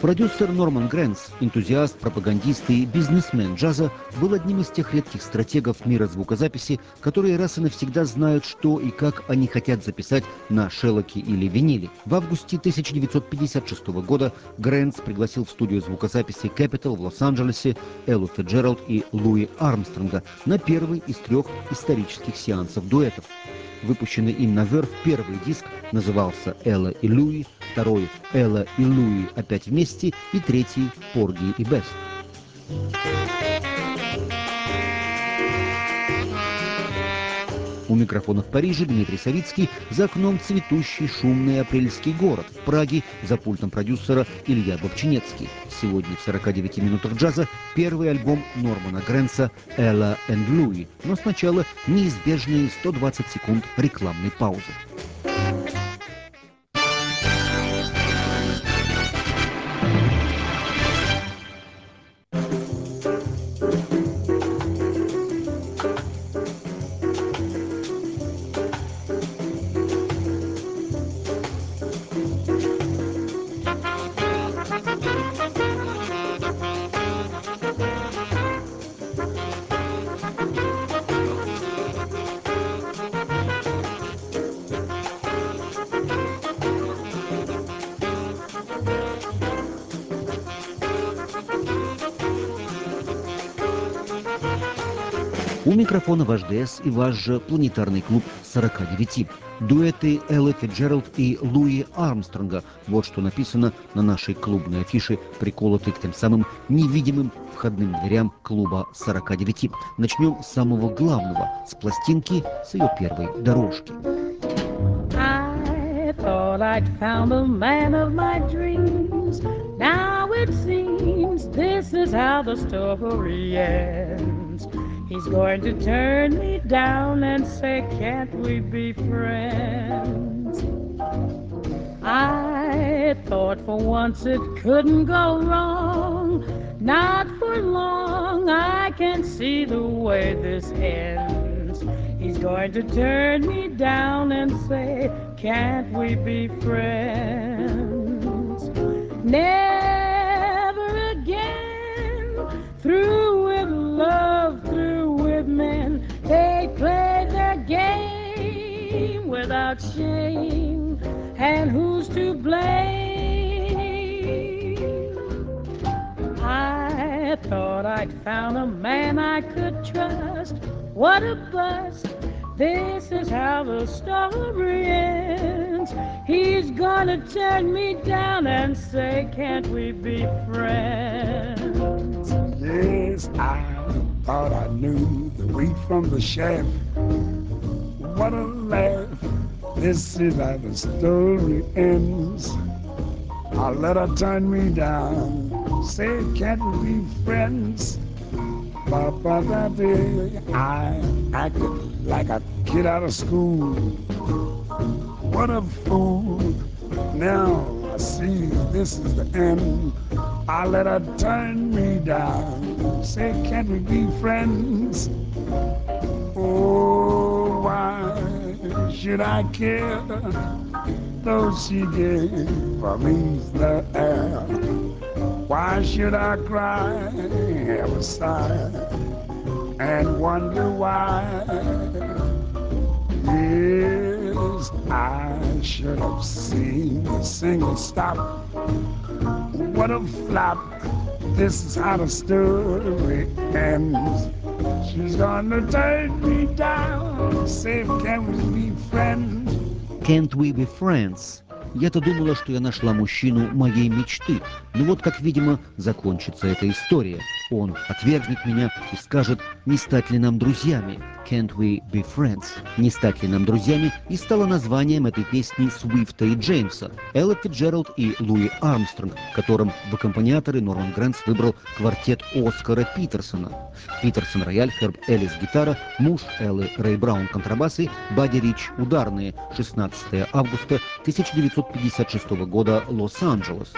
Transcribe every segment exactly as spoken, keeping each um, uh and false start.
Продюсер Норман Грэнс, энтузиаст, пропагандист и бизнесмен джаза, был одним из тех редких стратегов мира звукозаписи, которые раз и навсегда знают, что и как они хотят записать на шеллоке или виниле. В августе тысяча девятьсот пятьдесят шестого года Грэнс пригласил в студию звукозаписи Capitol в Лос-Анджелесе Эллу Фицджеральд и Луи Армстронга на первый из трех исторических сеансов дуэтов. Выпущенный им на Verve первый диск назывался «Элла и Луи», второй «Элла и Луи опять вместе» и третий «Порги и Бесс». У микрофона в Париже Дмитрий Савицкий, за окном цветущий шумный апрельский город. В Праге за пультом продюсера Илья Бовчинецкий. Сегодня в сорока девяти минутах джаза первый альбом Нормана Грэнса «Элла и Луи». Но сначала неизбежные сто двадцать секунд рекламной паузы. У микрофона ваш ДС и ваш же планетарный клуб сорока девяти. Дуэты Эллы Фицджеральд и Луи Армстронга. Вот что написано на нашей клубной афише, приколотой к тем самым невидимым входным дверям клуба сорока девяти. Начнем с самого главного, с пластинки, с ее первой дорожки. I thought I'd found a man of my dreams. Now it seems this is how the story ends. He's going to turn me down and say, can't we be friends? I thought for once it couldn't go wrong. Not for long, I can see the way this ends. He's going to turn me down and say, can't we be friends? Never again, through with love, through with men, they play their game without shame. And who's to blame? I thought I'd found a man I could trust. What a bust. This is how the story ends. He's gonna turn me down and say, can't we be friends? Yes, I thought I knew the wheat from the chaff. What a laugh. This is how the story ends. I let her turn me down, say, can't we be friends? Ba-ba-da-dee. I acted like a kid out of school. What a fool. Now I see this is the end. I let her turn me down, say, can't we be friends? Oh, why should I care? Though she gave for me the air. Why should I cry, have a sigh, and wonder why? Yes, I should have seen the single stop. What a flop. This is how the story ends. She's gonna turn me down, say, can we be friends? Can't we be friends? Я-то думала, что я нашла мужчину моей мечты. Но вот как, видимо, закончится эта история. Он отвергнет меня и скажет, не стать ли нам друзьями. Can't we be friends? Не стать ли нам друзьями и стало названием этой песни Свифта и Джеймса. Элла Фицджеральд и Луи Армстронг, которым в аккомпаниаторы Норман Грэнс выбрал квартет Оскара Питерсона. Питерсон рояль, Херб Эллис гитара, муж Эллы Рэй Браун контрабасы, Бадди Рич ударные. шестнадцатого августа тысяча девятьсот пятьдесят шестого года, Лос-Анджелес.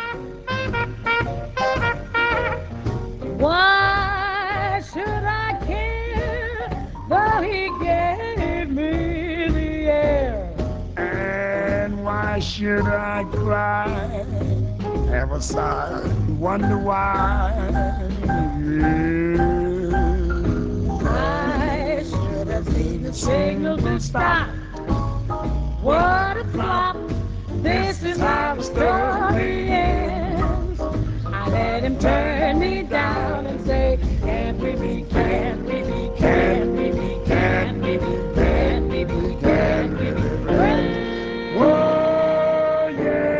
Why should I care, though he gave me the air? And why Why should I cry? Ever sigh, wonder why? Yeah. I should have seen the signal to stop. What a flop. This is how the story ends. I let him turn me down and say, can't we be, can't we be, can't we be, can't we be, can't we be, can't we be friends? Oh, yes.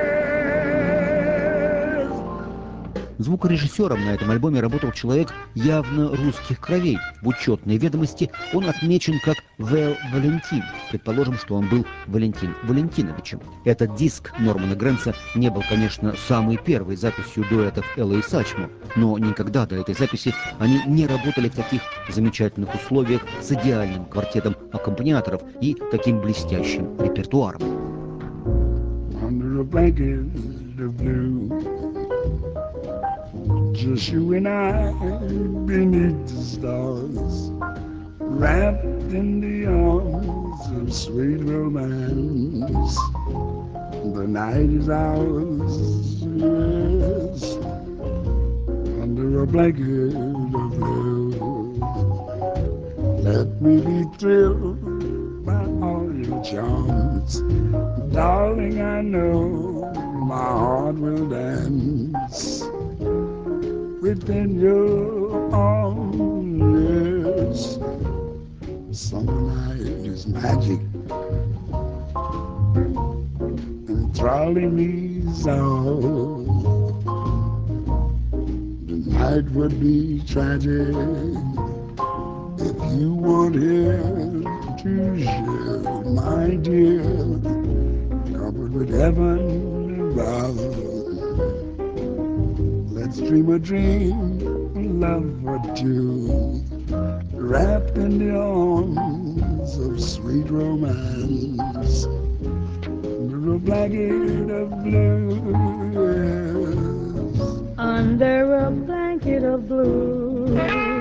Звукорежиссером на этом альбоме работал человек явно русских кровей. В учетной ведомости он отмечен как Вэл Валентин. Предположим, что он был Валентин Валентиновичем. Этот диск Нормана Грэнса не был, конечно, самой первой записью дуэтов Эллы и Сачмо, но никогда до этой записи они не работали в таких замечательных условиях с идеальным квартетом аккомпаниаторов и таким блестящим репертуаром. Under a blanket of blue, just you and I beneath the stars, wrapped in the arms of sweet romance. The night is ours, yes, under a blanket of blue. Let me be thrilled by all your charms. Darling, I know my heart will dance within your arms, yes. Summer night is magic, enthralling me so. The night would be tragic if you weren't here to share, my dear, covered with heaven above. Let's dream a dream, love for two, wrapped in the arms of sweet romance, under a blanket of blue, yes. Under a blanket of blue,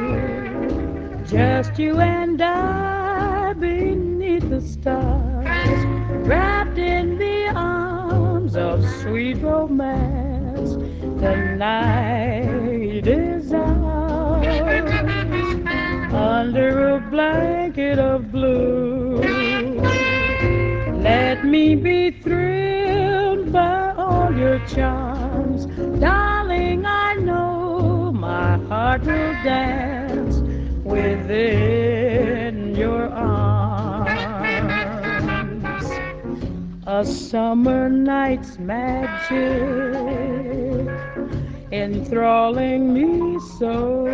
just you and I beneath the stars, wrapped in the arms of sweet romance. The night is ours, under a blanket of blue. Let me be thrilled by all your charms. Darling, I know my heart will dance within your arms. A summer night's magic enthralling me so.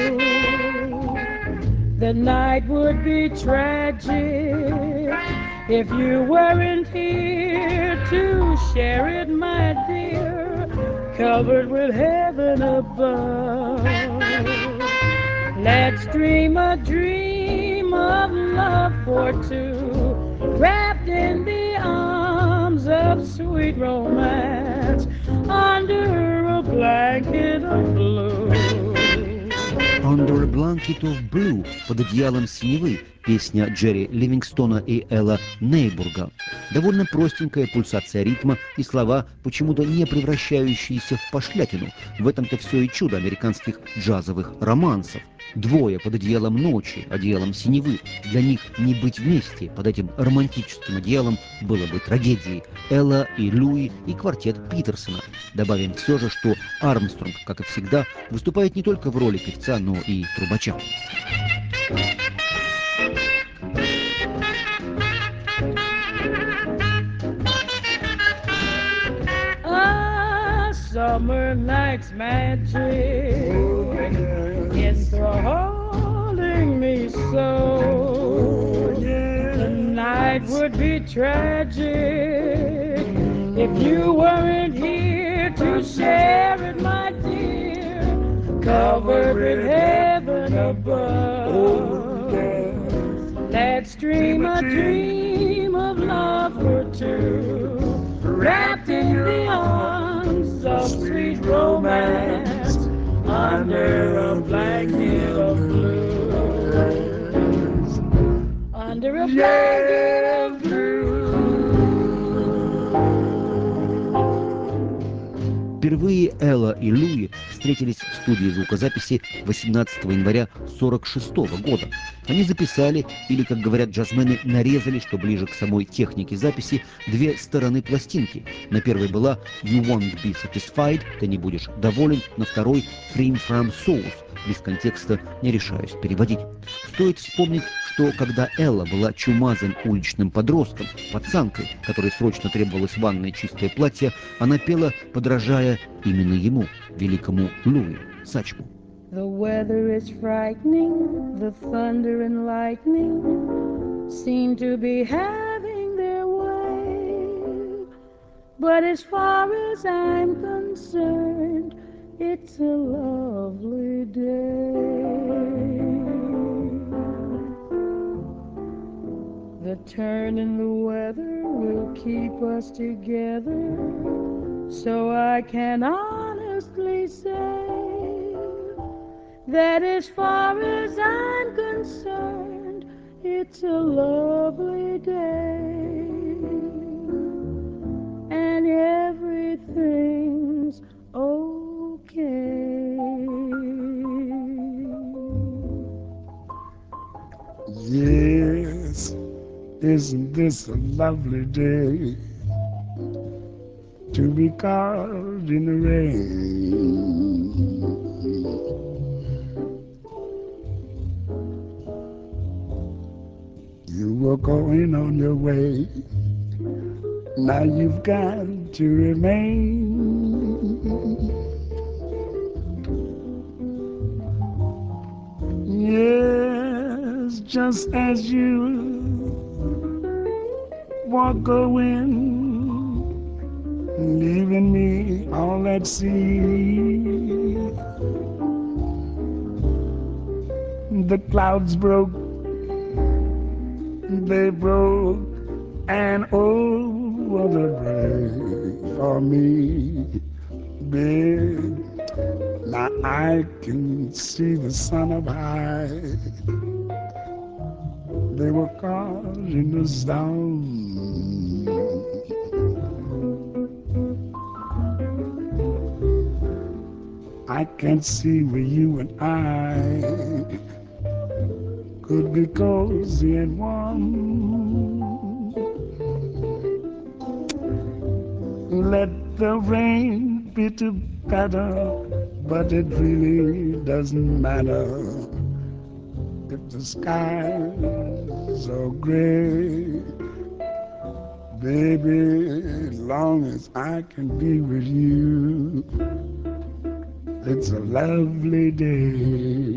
The night would be tragic if you weren't here to share it, my dear, covered with heaven above. Let's dream a dream of love for two, wrapped in the arms of sweet romance, under a blanket of blue. Under a Blanket of Blue, под одеялом синевы, песня Джерри Ливингстона и Элла Нейбурга. Довольно простенькая пульсация ритма и слова, почему-то не превращающиеся в пошлятину. В этом-то все и чудо американских джазовых романсов. Двое под одеялом ночи, одеялом синевы. Для них не быть вместе под этим романтическим одеялом было бы трагедией. Элла и Луи и квартет Питерсона. Добавим все же, что Армстронг, как и всегда, выступает не только в роли певца, но и трубача. A summer night's magic enthralling me so. The night would be tragic if you weren't here to share it, my dear, covered with heaven above. Let's dream a dream of love for two, wrapped in the arms of sweet romance, under a blanket of blue. Under a blanket of blue. Впервые Элла и Луи встретились в студии звукозаписи восемнадцатого января сорок шестого года. Они записали, или, как говорят джазмены, нарезали, что ближе к самой технике записи, две стороны пластинки. На первой была «You won't be satisfied», «Ты не будешь доволен», на второй «Cream from Sauce», без контекста не решаюсь переводить. Стоит вспомнить, что когда Элла была чумазым уличным подростком, пацанкой, которой срочно требовалось ванное чистое платье, она пела, подражая именно ему, великому Луи Сачку. The weather is frightening, the thunder and lightning seem to be having their way. But as far as I'm concerned, it's a lovely day. The turn in the weather will keep us together, so I can honestly say that as far as I'm concerned, it's a lovely day, and everything's okay. Yes, isn't this a lovely day to be caught in the rain? You were going on your way, now you've got to remain. Yes, just as you were going, leaving me all at sea. The clouds broke, they broke, and oh, what a break for me, babe. Now I can see the sun up high. They were causing us down. I can't see where you and I could be cozy and warm. Let the rain be together, but it really doesn't matter if the skies are gray. Baby, as long as I can be with you, it's a lovely day.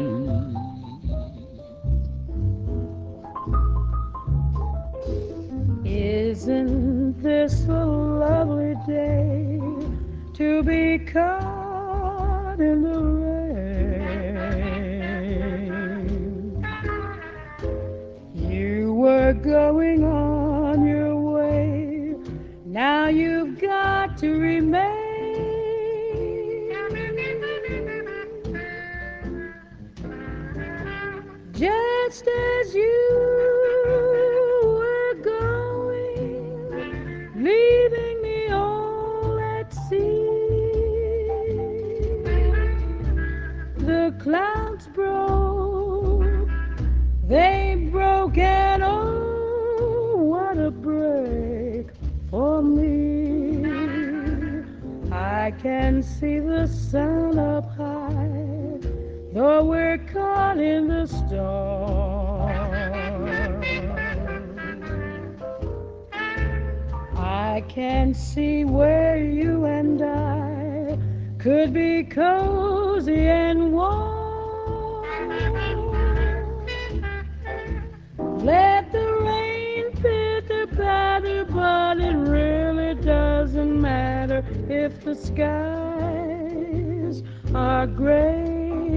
Isn't this a lovely day to be caught in the rain? You were going on your way, now you've got to remain. Just as you were going, leaving me all at sea. The clouds broke, they broke, and oh, what a break for me. I can see the sun up high, though we're caught in the storm. I can see where you and I could be cozy and warm. Let the rain pitter patter, but it really doesn't matter if the skies are gray.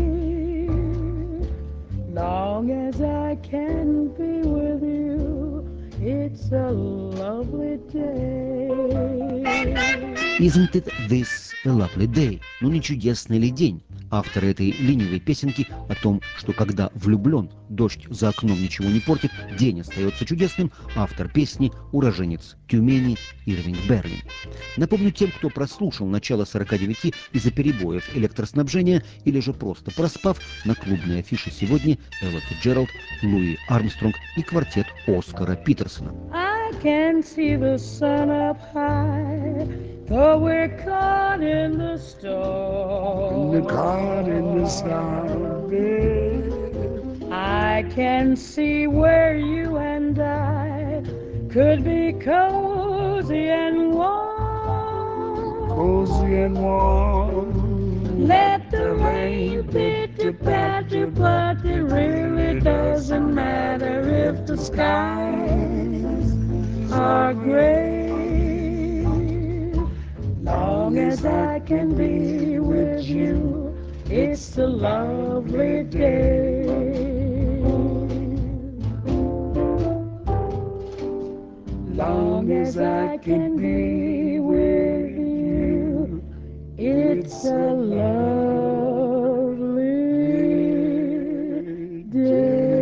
Long as I can be with you, it's a lovely day. Isn't it this a lovely day? Ну не чудесный ли день? Авторы этой ленивой песенки о том, что когда влюблен, дождь за окном ничего не портит, день остается чудесным, автор песни – уроженец Тюмени Ирвинг Берлин. Напомню тем, кто прослушал начало сорока девяти из-за перебоев электроснабжения или же просто проспав, на клубной афише сегодня Элла Фицджеральд, Луи Армстронг и квартет Оскара Питерсона. I can see the sun up high, though we're caught in the storm. The caught in the storm, babe. I can see where you and I could be cozy and warm. Cozy and warm. Let the rain pitter patter, but it really doesn't matter if the skies are gray. Long as I can be with you, it's a lovely day. Long as I can be with you, it's a lovely day.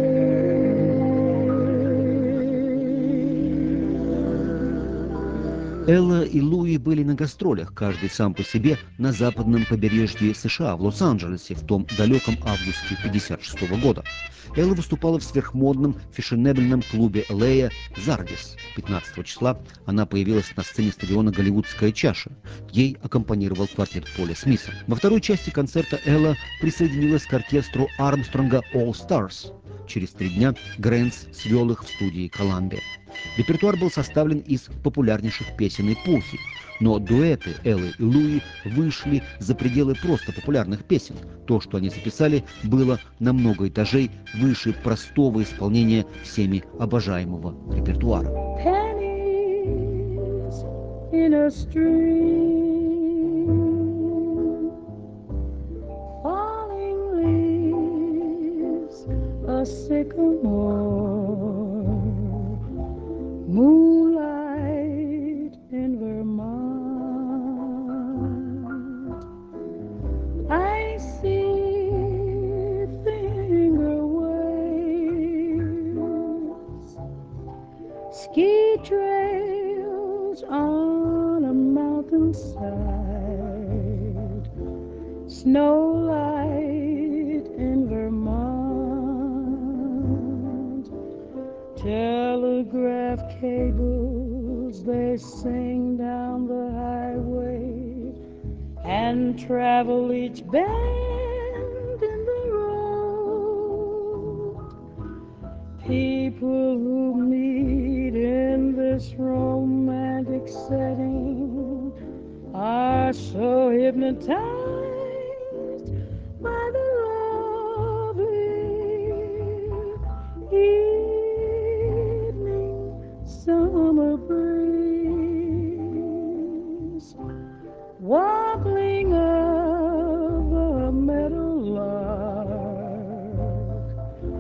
Элла и Луи были на гастролях, каждый сам по себе, на западном побережье США, в Лос-Анджелесе, в том далеком августе пятьдесят шестого года. Элла выступала в сверхмодном фешенебельном клубе эл эй «Зардис». пятнадцатого числа она появилась на сцене стадиона «Голливудская чаша». Ей аккомпанировал квартет Поля Смиса. Во второй части концерта Элла присоединилась к оркестру Армстронга All Stars. Через три дня Грэнс свел их в студии «Коламбия». Репертуар был составлен из популярнейших песен эпохи, но дуэты Эллы и Луи вышли за пределы просто популярных песен. То, что они записали, было на много этажей выше простого исполнения всеми обожаемого репертуара. Pennies in a stream, falling leaves, a sycamore, moonlight in Vermont. I see finger waves, ski trails on a mountainside, snowlight in Vermont. Telegraph cables, they sing down the highway and travel each bend in the road. People who meet in this romantic setting are so hypnotized by the lovely evening summer breeze, wobbling of a meadowlark,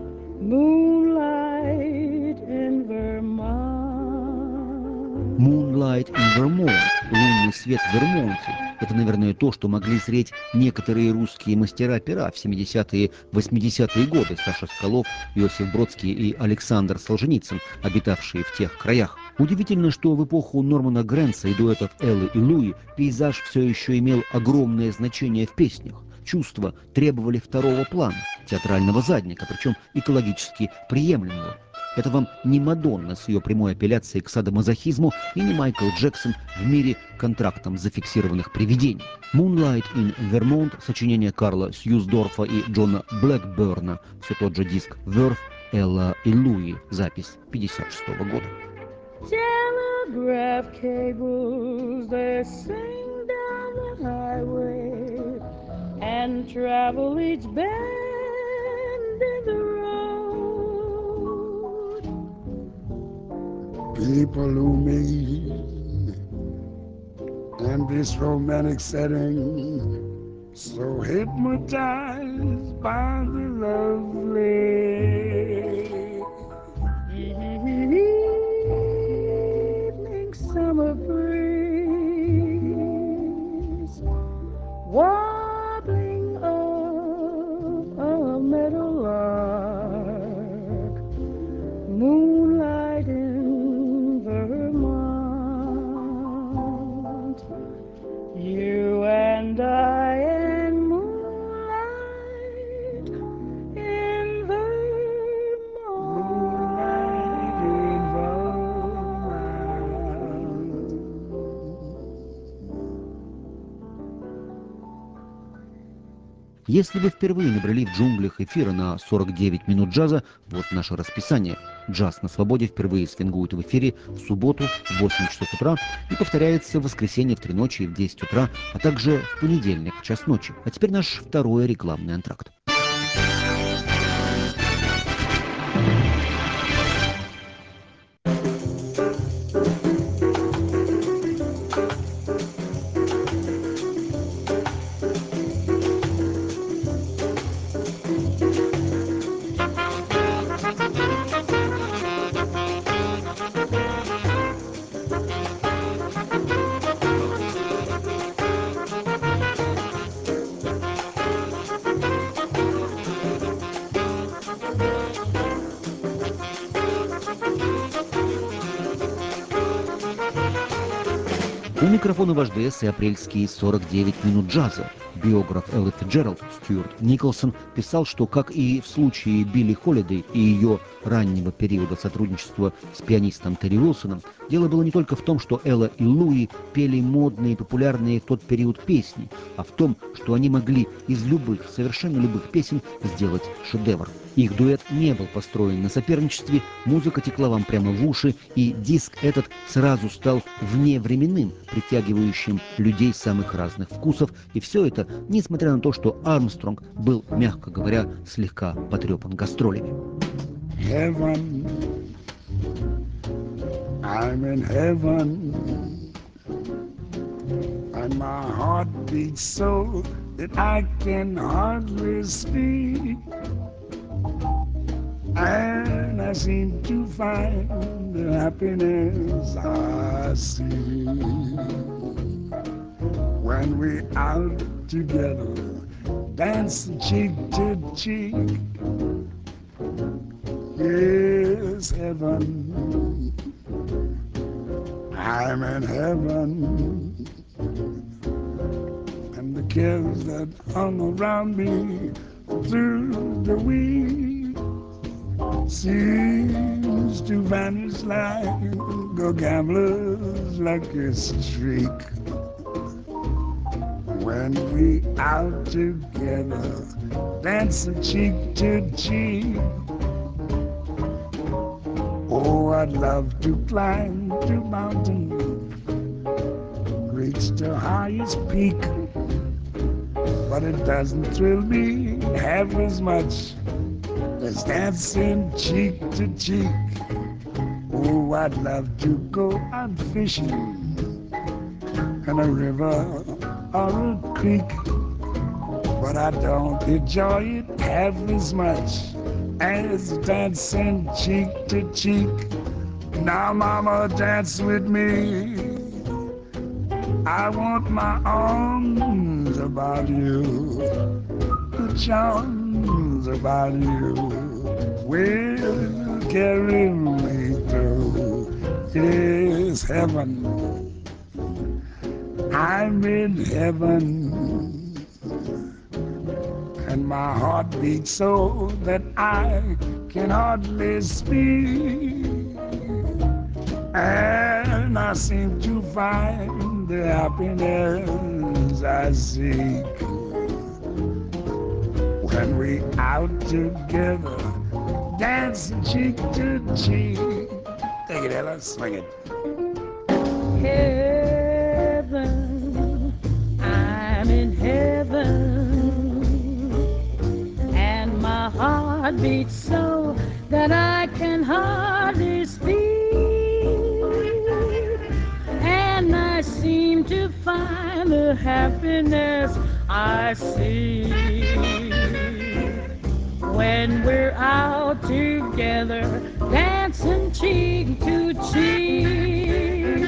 moonlight in Vermont. Moonlight in Vermont, лунный свет в Вермонте. Это, наверное, то, что могли зреть некоторые русские мастера пера в семидесятые восьмидесятые годы: Саша Скалов, Иосиф Бродский и Александр Солженицын, обитавшие в тех краях. Удивительно, что в эпоху Нормана Грэнса и дуэтов Эллы и Луи пейзаж все еще имел огромное значение в песнях. Чувства требовали второго плана, театрального задника, причем экологически приемлемого. Это вам не Мадонна с ее прямой апелляцией к садомазохизму и не Майкл Джексон в мире контрактом зафиксированных привидений. Moonlight in Vermont, сочинение Карла Сьюздорфа и Джона Блэкберна, все тот же диск Verve, Элла и Луи, запись пятьдесят шестого года. Telegraph cables, they sing down the highway and travel each bend in the road. People who meet in this romantic setting, so hypnotized by the lovely evening summer breeze, wobbling of Если вы впервые набрели в джунглях эфира на сорок девять минут джаза, вот наше расписание. Джаз на свободе впервые свингует в эфире в субботу в восемь часов утра и повторяется в воскресенье в три ночи и в десять утра, а также в понедельник в час ночи. А теперь наш второй рекламный антракт. У микрофона ваш ди эс и апрельские сорок девять минут джаза. Биограф Эллы Фицджеральд Стюарт Николсон писал, что, как и в случае Билли Холидей и ее раннего периода сотрудничества с пианистом Терри Уилсоном, дело было не только в том, что Элла и Луи пели модные и популярные в тот период песни, а в том, что они могли из любых, совершенно любых песен сделать шедевр. Их дуэт не был построен на соперничестве, музыка текла вам прямо в уши, и диск этот сразу стал вневременным, притягивающим людей самых разных вкусов, и все это, несмотря на то, что Армстронг был, мягко говоря, слегка потрепан гастролями. Heaven, I'm in heaven, and my heart beats so that I can hardly speak. And I seem to find the happiness I see when we're out together, dancing cheek to cheek. Yes, heaven, I'm in heaven, and the cares that hung around me through the week seems to vanish like a gambler's lucky streak. When we out together, dancing cheek to cheek. Oh, I'd love to climb to mountain, reach the highest peak, but it doesn't thrill me half as much as dancing cheek to cheek. Oh, I'd love to go out fishing in a river or a creek, but I don't enjoy it half as much as dancing cheek to cheek. Now, mama, dance with me. I want my arms about you, the charms about you will carry me through. Yes, heaven, I'm in heaven, and my heart beats so that I can hardly speak, and I seem to find the happiness I seek when we out together, dancing cheek to cheek. Take it, Ella, swing it. Heaven, I'm in heaven, and my heart beats so that I can hardly speak, and I seem to find the happiness I seek when we're out together, dancing cheek to cheek.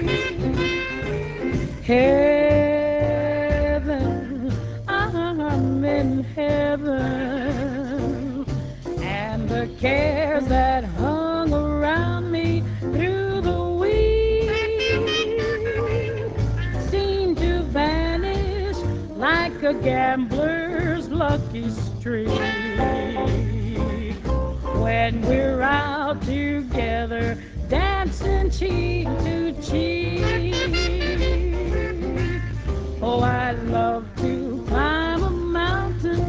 Heaven, I'm in heaven, and the cares that hung around me through the week seem to vanish like a gambler's lucky streak when we're out together, dancing cheek to cheek. Oh, I'd love to climb a mountain,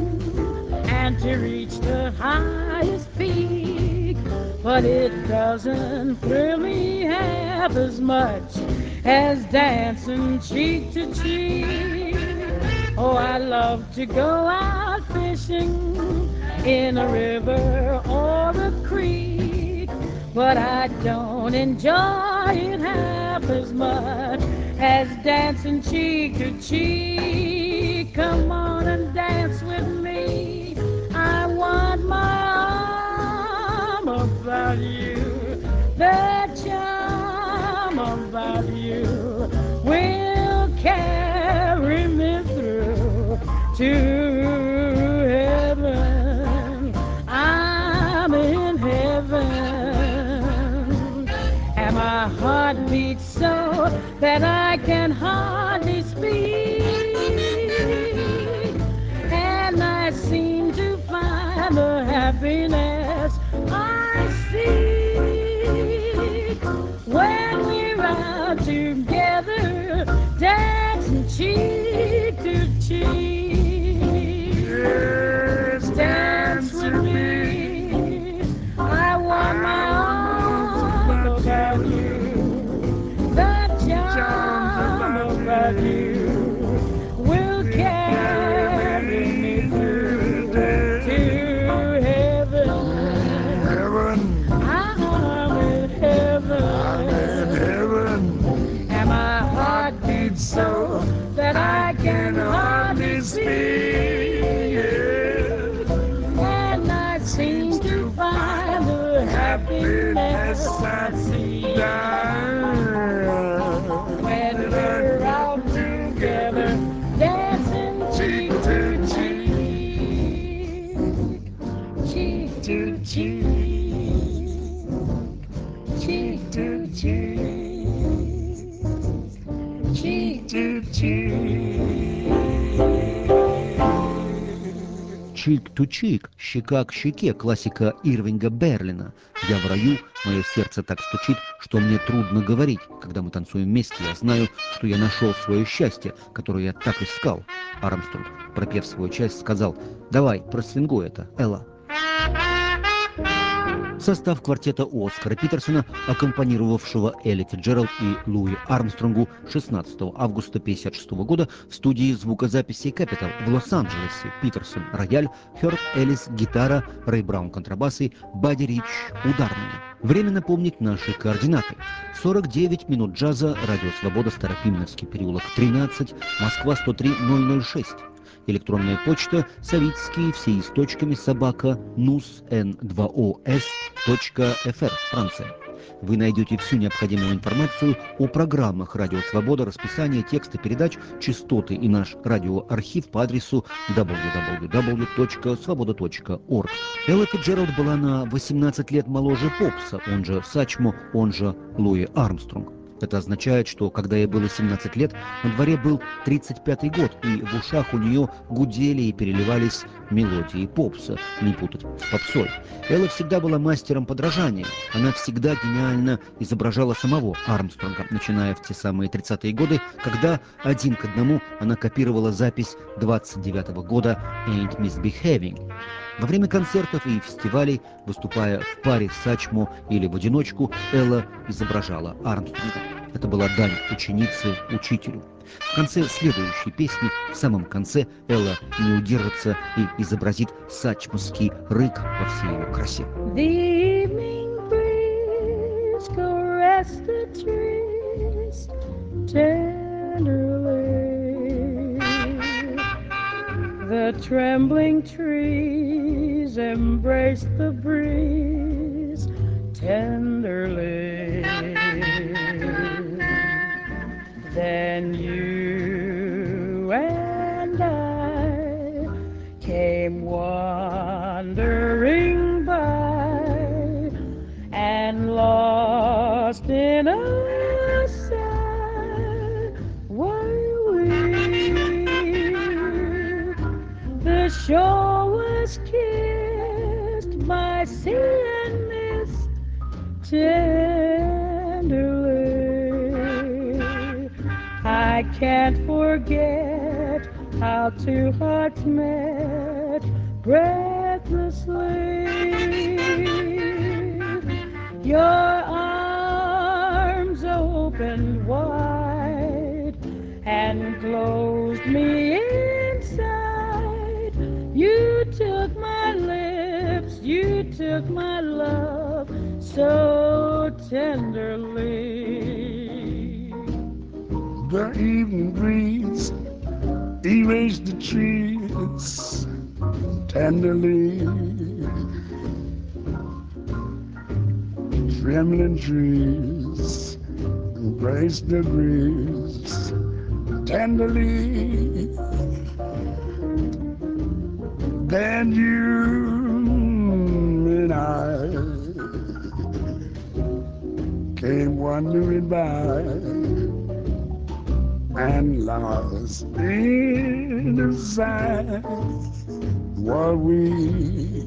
reach the highest peak, but it doesn't thrill me half as much as dancing cheek to cheek. Oh, I love to go out fishing in a river or a creek, but I don't enjoy it half as much as dancing cheek to cheek. Come on and dance with me. I want my arm about you. The charm about you will carry me through to heaven. I'm in heaven, and my heart beats so that I can hardly speak, and I seem to find the happiness I seek when we're out together, dancing cheek to cheek. Yes, Dance with me. I want my arms about you. The charm about you will carry me through to heaven. heaven, I'm in heaven. I'm in heaven. And my heart beats so that I can hardly speak. And I seem to find the happiness I seek when we're out together, dancing cheek to cheek, cheek to cheek, cheek to cheek, cheek to cheek. «Чик ту чик», «Щека к щеке», классика Ирвинга Берлина. «Я в раю», мое сердце так стучит, что мне трудно говорить. Когда мы танцуем вместе, я знаю, что я нашел свое счастье, которое я так искал. Армстронг, пропев свою часть, сказал: «Давай, просвингуй это, Элла». Состав квартета Оскара Питерсона, аккомпанировавшего Элли Фицджеральд и Луи Армстронгу шестнадцатого августа тысяча девятьсот пятьдесят шестого года в студии звукозаписи Capitol в Лос-Анджелесе. Питерсон – рояль, Хёрд Эллис – гитара, Рэй Браун – контрабасы, Бадди Рич – ударные. Время напомнить наши координаты. сорок девять минут джаза, Радио Свобода, Старопименовский переулок, тринадцать, Москва, сто три ноль ноль шесть. Электронная почта Савицкий, все с точками, собака, нус, эн два о эс точка эф эр, Франция. Вы найдете всю необходимую информацию о программах Радио Свобода, расписание, тексты передач, частоты и наш радиоархив по адресу дабл ю дабл ю дабл ю точка свобода точка орг. Элла Фицджеральд была на восемнадцать лет моложе Попса, он же Сачмо, он же Луи Армстронг. Это означает, что когда ей было семнадцать лет, на дворе был тридцать пятый год, и в ушах у нее гудели и переливались мелодии попса, не путать с попсой. Элла всегда была мастером подражания. Она всегда гениально изображала самого Армстронга, начиная в те самые тридцатые годы, когда один к одному она копировала запись двадцать девятого года «Ain't Misbehaving». Во время концертов и фестивалей, выступая в паре с Сачмо или в одиночку, Элла изображала Армстронга. Это была дань ученицы учителю. В конце следующей песни, в самом конце, Элла не удержится и изобразит сачмовский рык во всей его красе. The evening breeze caressed the trees tenderly. The trembling trees embraced the breeze tenderly. Then you and I came wandering by and lost in a sigh while we the shore was kissed by sea and mist tenderly. I can't forget how two hearts met, breath breathlessly. Your arms opened wide and closed me inside. You took my lips, you took my love so tenderly. The evening breeze erased the trees tenderly. Trembling trees embraced the breeze tenderly. Then you and I came wandering by and lost in the sight. What we,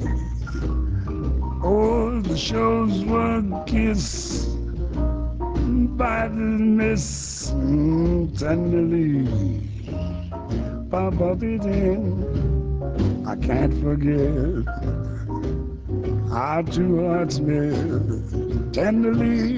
oh, the shores were kissed by the mist mm, tenderly. Papa didn't, I can't forget our two hearts met tenderly.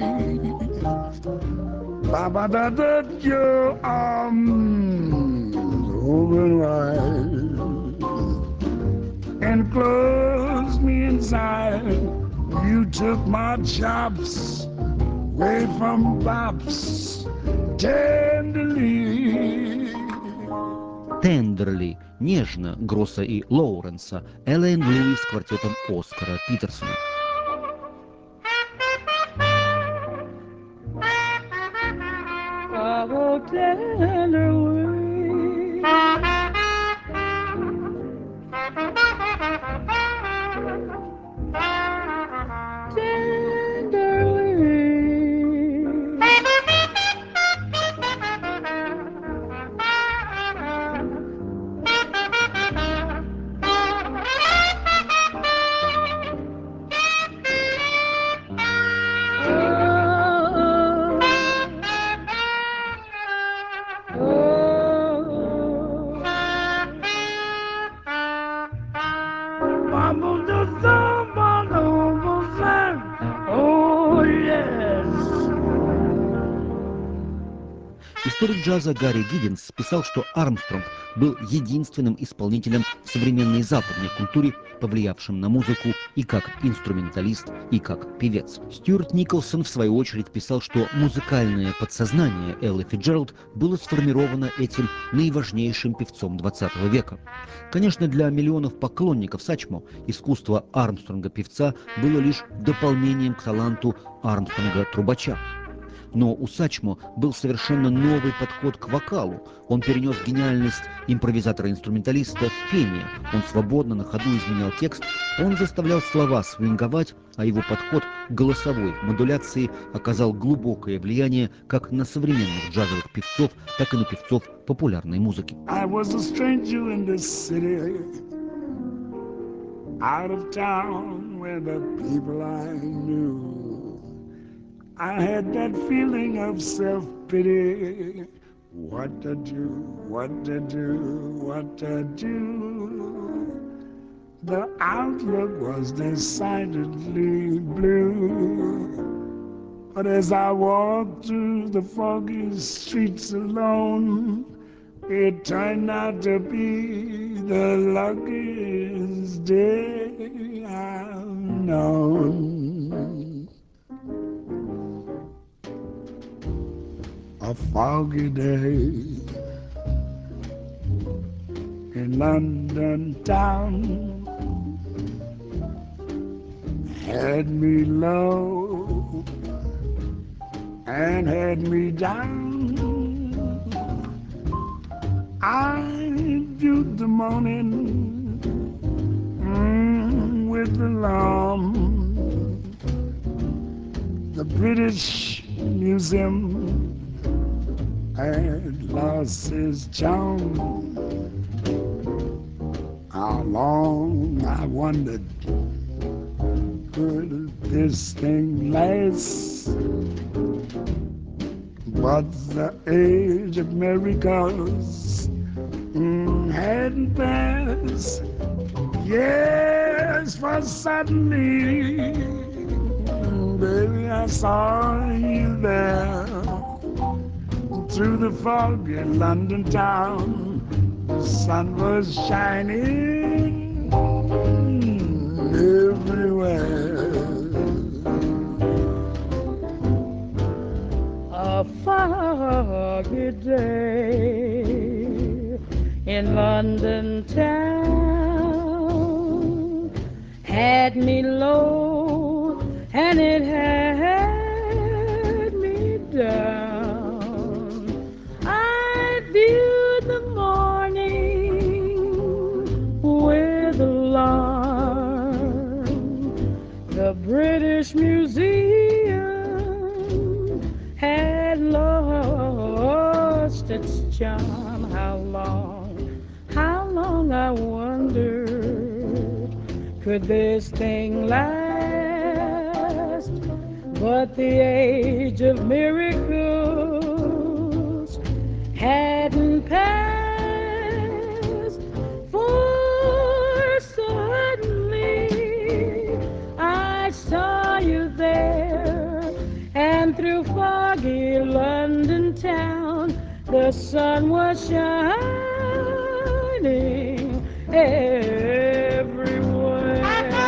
Papa, da da, your arms open wide and closed me inside. You took my chops away from bops tenderly. Тендерли, нежно, Гросса и Лоуренса, Элейн Луи с квартетом Оскара Питерсона. Oh, tenderly. Oh, yes. Историк джаза Гарри Гиддинс писал, что Армстронг был единственным исполнителем в современной западной культуре, повлиявшим на музыку и как инструменталист, и как певец. Стюарт Николсон, в свою очередь, писал, что музыкальное подсознание Эллы Фицджеральд было сформировано этим наиважнейшим певцом двадцатого века. Конечно, для миллионов поклонников Сачмо искусство Армстронга-певца было лишь дополнением к таланту Армстронга-трубача. Но у Сачмо был совершенно новый подход к вокалу. Он перенес гениальность импровизатора-инструменталиста в пение. Он свободно на ходу изменял текст, он заставлял слова свинговать, а его подход к голосовой модуляции оказал глубокое влияние как на современных джазовых певцов, так и на певцов популярной музыки. I was a stranger in this city, out of town where the people I knew. I had that feeling of self-pity. What to do, what to do, what to do. The outlook was decidedly blue. But as I walked through the foggy streets alone, it turned out to be the luckiest day I've known. A foggy day in London town had me low and had me down. I viewed the morning mm, with alarm. The British Museum had lost its charm. How long, I wondered, could this thing last? But the age of miracles mm, hadn't passed. Yes, for suddenly, mm, baby, I saw you there through the foggy London town. The sun was shining mm, everywhere. A foggy day in London town had me low and it had me down. I viewed the morning with alarm. The British Museum had lost its charm. How long, how long I wondered, could this thing last? But the age of miracles hadn't passed, for suddenly I saw you there, and through foggy London town the sun was shining everywhere.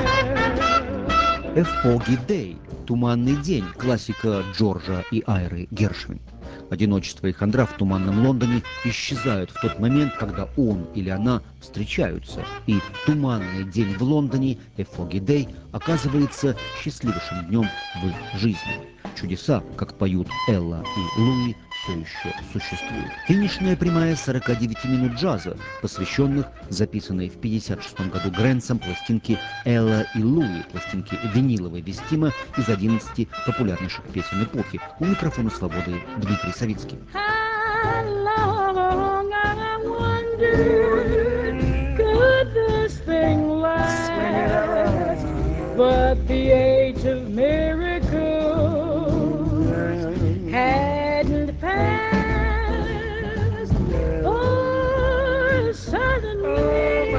A Foggy Day – «Туманный день» – классика Джорджа и Айры Гершвин. Одиночество и хандра в туманном Лондоне исчезают в тот момент, когда он или она встречаются, и «Туманный день в Лондоне» – «A Foggy Day» оказывается счастливейшим днем в их жизни. Чудеса, как поют Элла и Луи, все еще существуют. Финишная прямая сорока девяти минут джаза, посвященных записанной в пятьдесят шестом году Грэнсом пластинке «Элла и Луи», пластинке виниловой Вестима из одиннадцати популярнейших песен эпохи. У микрофона «Свободы» Дмитрий Савицкий. But the age of miracles hadn't passed. Oh, suddenly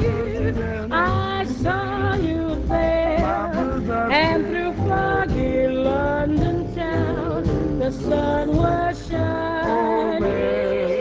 I saw you there, and through foggy London town the sun was shining.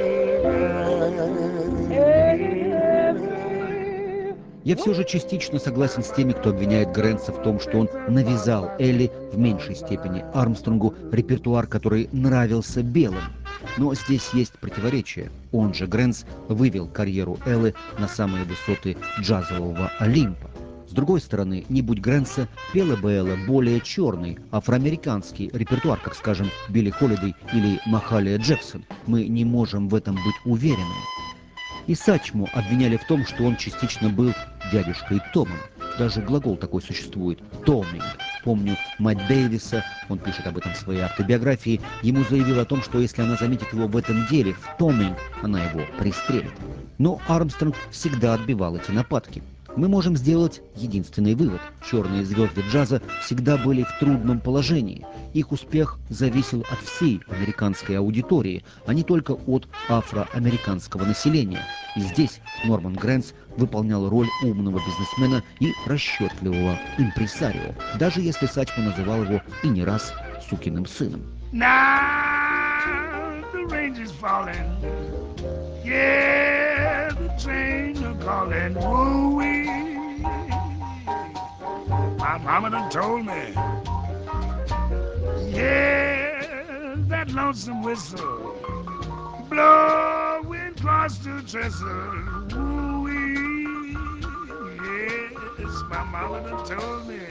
Я все же частично согласен с теми, кто обвиняет Грэнса в том, что он навязал Элли в меньшей степени Армстронгу репертуар, который нравился белым. Но здесь есть противоречие. Он же, Грэнс, вывел карьеру Эллы на самые высоты джазового Олимпа. С другой стороны, не будь Грэнса, пела бы Элла более черный, афроамериканский репертуар, как, скажем, Билли Холидей или Махалия Джексон. Мы не можем в этом быть уверенными. И Сачмо обвиняли в том, что он частично был дядюшкой Томом. Даже глагол такой существует – «томинг». Помню, мать Дэвиса, он пишет об этом в своей автобиографии, ему заявил о том, что если она заметит его в этом деле, в томинг, она его пристрелит. Но Армстронг всегда отбивал эти нападки. Мы можем сделать единственный вывод. Черные звезды джаза всегда были в трудном положении. Их успех зависел от всей американской аудитории, а не только от афроамериканского населения. И здесь Норман Грэнс выполнял роль умного бизнесмена и расчетливого импресарио, даже если Сачмо называл его и не раз сукиным сыном. Now the rain is falling. Yeah, the train are calling. Woo-wee. My mama done told me. Yeah, that lonesome whistle blowing across the trestle. Woo-wee. Yes, my mama done told me.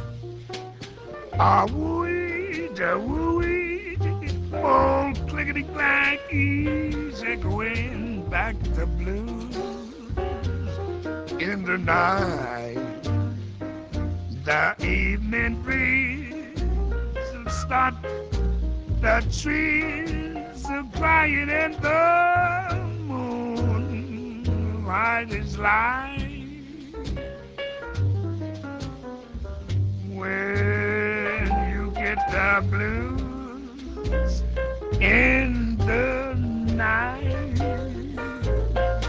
Ah, woo-wee, da woo-wee. Oh, clickety-clack, easy going back to blues in the night. The evening breeze will start the trees are crying and the moon white as light. When you get the blues in the night,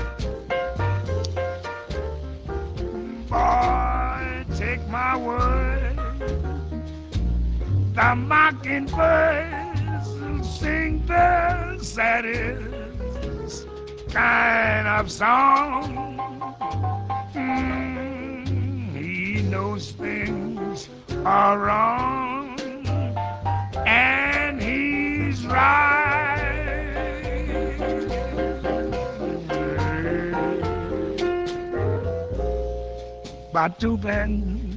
The mockingbirds sing the saddest kind of song. Mm, he knows things are wrong, and he's right. Batuben,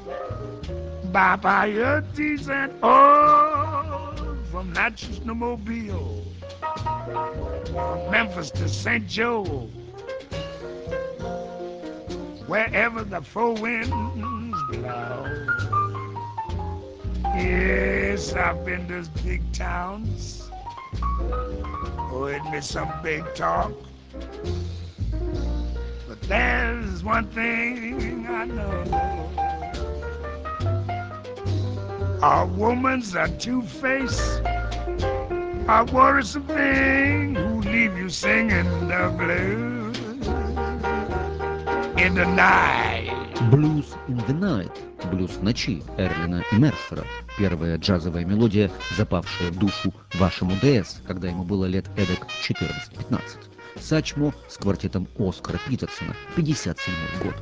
Babayatis, and oh, from Natchez to Mobile, from Memphis to Saint Joe, wherever the four winds blow. Yes, I've been to big towns, heard me some big talk, but there's one thing I know. A woman's a two-face, a worrisome thing who leave you singing the blues in the night. Blues in the Night, блюз в ночи Эрлина и Мерсера. Первая джазовая мелодия, запавшая в душу вашему ДС, когда ему было лет эдак четырнадцать-пятнадцать. Сачмо с квартетом Оскара Питерсона, пятьдесят седьмой год.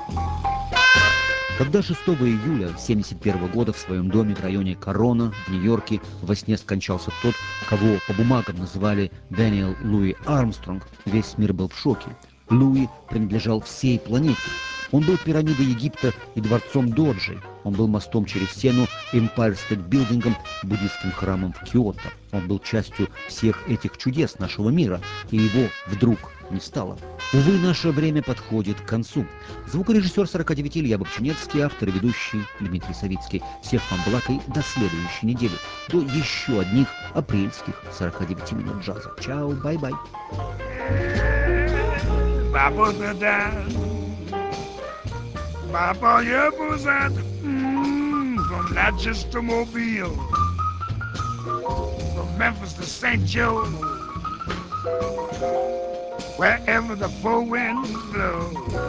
Когда шестого июля семьдесят первого года в своем доме в районе Корона в Нью-Йорке во сне скончался тот, кого по бумагам называли Дэниел Луи Армстронг, весь мир был в шоке. Луи принадлежал всей планете. Он был пирамидой Египта и дворцом Доджи. Он был мостом через Сену, Empire State Building, буддийским храмом в Киото. Он был частью всех этих чудес нашего мира, и его вдруг не стало. Увы, наше время подходит к концу. Звукорежиссер сорока девяти Илья Бобчинецкий, автор и ведущий Дмитрий Савицкий. Всех вам благ и до следующей недели. До еще одних апрельских сорока девяти минут джаза. Чао, бай-бай. Papa, you was at mm, from Natchez to Mobile, from Memphis to Saint Joe, wherever the four winds blow.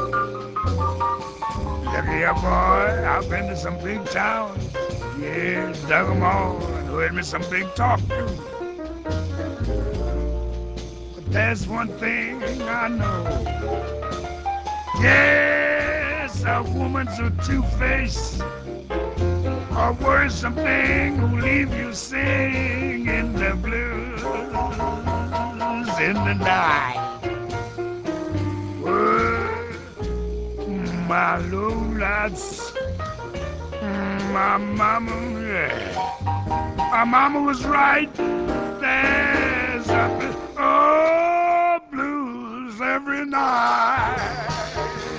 Look here, boy, I've been to some big towns, yeah, dug them all and heard me some big talk too. But there's one thing I know, yeah. A woman's a two-face, a worrisome thing who leave you singing the blues in the night. Oh, my lowlights, my mama, yeah. My mama was right. There's a oh, blues every night.